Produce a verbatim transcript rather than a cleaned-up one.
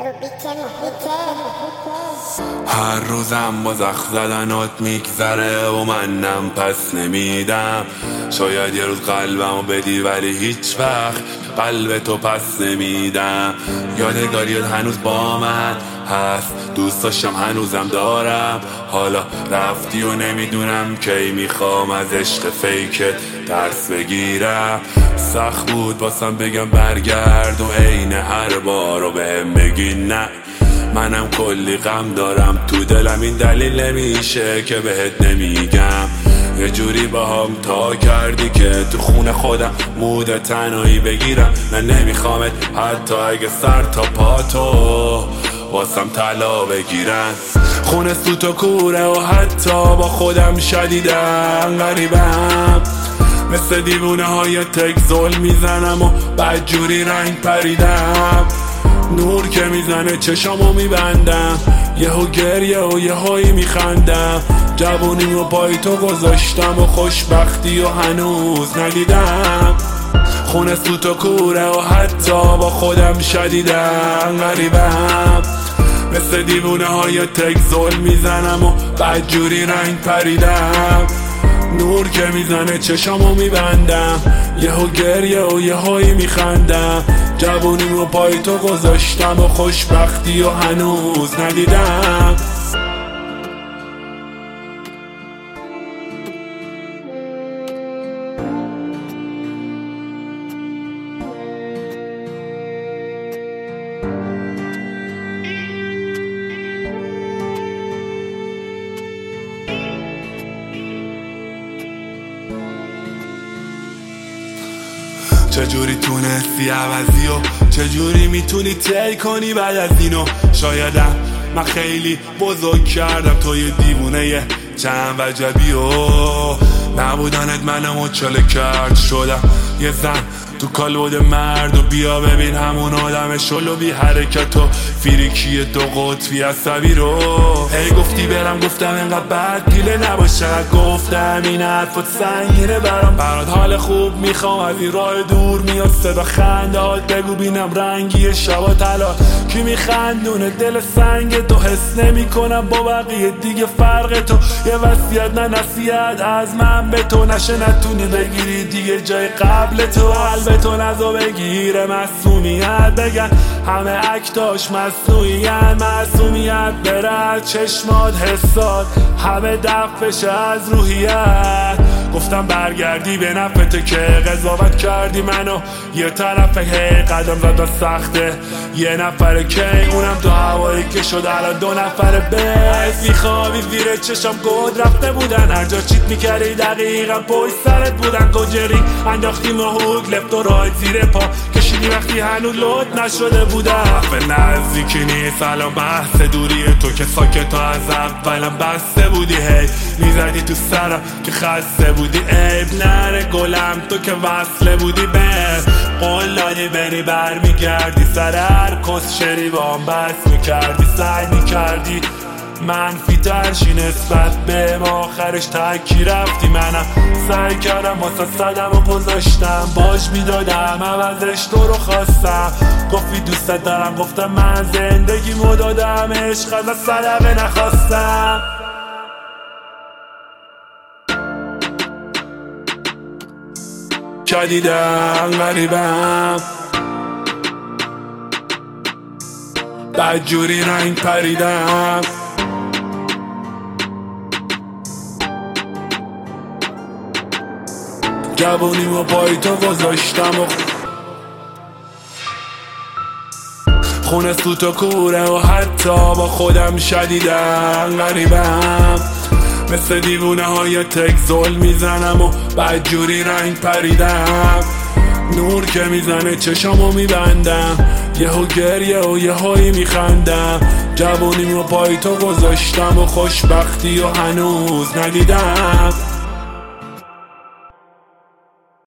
هر روزم با زخ زدنات میگذره و منم پس نمیدم. شاید یه روز قلبمو بدی ولی هیچ وقت قلب تو پس نمیدم. یادگاریت هنوز با من هست، دوست داشتم هنوزم دارم. حالا رفتی و نمیدونم کی میخوام از عشق فیکت درس بگیرم. سخت بود واسم بگم برگرد و عین هر بارو بهم بگی نه. منم کلی غم دارم تو دلم، این دلیل نمیشه که بهت نمیگم. یه جوری با هم تا کردی که تو خونه خودم مود تنهایی بگیرم. نه نمیخوامت حتی اگه سر تا پاتو واسم طلا بگیرن. خونه سوت و کوره و حتی با خودم شدیدم غریبم. مثل دیوونه های تک ظلم میزنم و بعد جوری رنگ پریدم. نور که میزنه چشامو میبندم، یهو گریه و یهویی میخندم. جوونیم رو پای تو گذاشتم و خوشبختی و هنوز ندیدم. خونه سوت و کوره و حتی با خودم شدیدم غریبم. مثل دیوونه های تک ظلم میزنم و بعد جوری رنگ پریدم. نور که میزنه چشامو میبندم، یهو گریه و یهویی میخندم. جوونیم رو پای تو گذاشتم و خوشبختی و هنوز ندیدم. چجوری تونستی عوضی و چجوری میتونی طی کنی بعد از اینو؟ شایدم من خیلی بزرگ کردم تو یه دیوونه چند وجبی و نبودنت منم مچاله کرد شدم یه زن تو کالبد مرد. و بیا ببین همون آدم شلو بی حرکت و فیریکی دو قطبی عصبی رو. ای گفتی برم گفتم انقدر بد دیله نباشه، گفتم این حرفت سنگینه برام. برات حال خوب میخوام از این راه دور میاد صدا خندات. بگو بینم رنگی شبا طلا کی میخندونه دل سنگ تو. حس نمی کنم با بقیه دیگه فرق تو. یه وصیت نه نصیحت از من به تو، نشه نتونی بگیری دیگه جای قبل تو. قلبتو نزو بگیره معصومیت، بگن همه اکتاش مصنوعیت. معصومیت بره چشمات حسات همه دفش از روحیت. گفتم برگردی به نفته که قضاوت کردی منو یه طرف. هی قدم زد سخته یه نفر که اونم تو هوایی که شد الان دو نفر. بس میخوابی زیر چشم گود رفته بودن، هر جا چیت میکردی دقیقا پشت سرت بودن. گجری انداختیم و هوک لفت و رایت زیر پا کشیدی وقتی هنوز لود نشده بودم. به نزدیکی نیست الان بحث دوری تو که ساکت تا از اولم بسته بودی. هی میزدی تو سرم که خسته بودی. عیب نره گلم تو که وصله بودی به قول دادی بری بر میگردی. سر هر کس شری با هم بس میکردی. سعی میکردی منفی ترشی نسبت به ما، آخرش تکی رفتی. منم سعی کردم واسه صدم و گذاشتم باش میدادم عوضش تو رو خواستم. گفتی دوستت دارم گفتم من زندگی مو دادم عشق از صدقه نخواستم. شدیدم غریبم بعد جوری رنگ پریدم. جوونیم و پای تو گذاشتم و خونه سوت و کوره و حتی با خودم شدیدم غریبم. مثل دیوونه های تک ظلم میزنم و بعد جوری رنگ پریدم. نور که میزنه چشامو میبندم، یهو گریه و یهویی میخندم. جوونیم رو پای تو گذاشتم و خوشبختی و هنوز ندیدم.